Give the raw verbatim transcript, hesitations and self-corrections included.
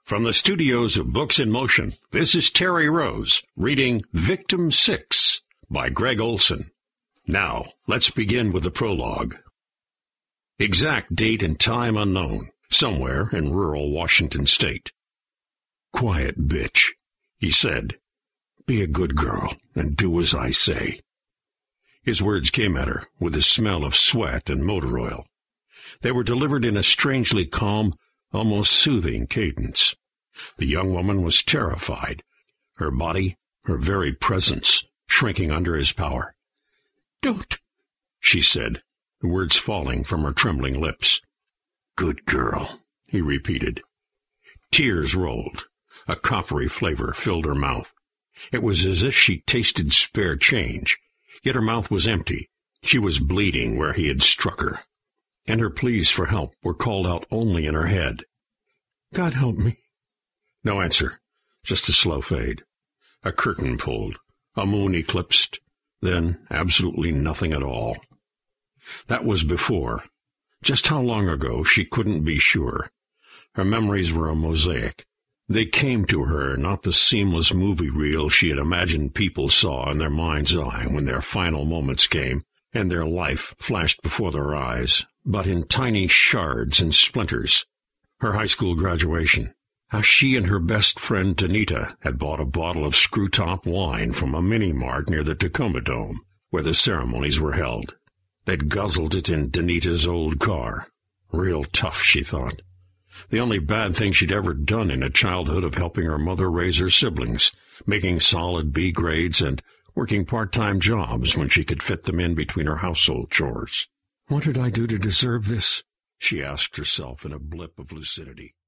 From the studios of Books in Motion, this is Terry Rose reading Victim Six by Greg Olson. Now, let's begin with the prologue. Exact date and time unknown, somewhere in rural Washington state. "Quiet, bitch," he said. "Be a good girl and do as I say." His words came at her with a smell of sweat and motor oil. They were delivered in a strangely calm, almost soothing cadence. The young woman was terrified, her body, her very presence, shrinking under his power. "Don't," she said, the words falling from her trembling lips. "Good girl," he repeated. Tears rolled. A coppery flavor filled her mouth. It was as if she tasted spare change, yet her mouth was empty. She was bleeding where he had struck her, and her pleas for help were called out only in her head. "God help me." No answer, just a slow fade. A curtain pulled, a moon eclipsed, then absolutely nothing at all. That was before. Just how long ago, she couldn't be sure. Her memories were a mosaic. They came to her, not the seamless movie reel she had imagined people saw in their mind's eye when their final moments came, and their life flashed before their eyes, but in tiny shards and splinters. Her high school graduation. How she and her best friend Danita had bought a bottle of screw-top wine from a mini-mart near the Tacoma Dome, where the ceremonies were held. They'd guzzled it in Danita's old car. Real tough, she thought. The only bad thing she'd ever done in a childhood of helping her mother raise her siblings, making solid B grades and working part-time jobs when she could fit them in between her household chores. "What did I do to deserve this?" she asked herself in a blip of lucidity.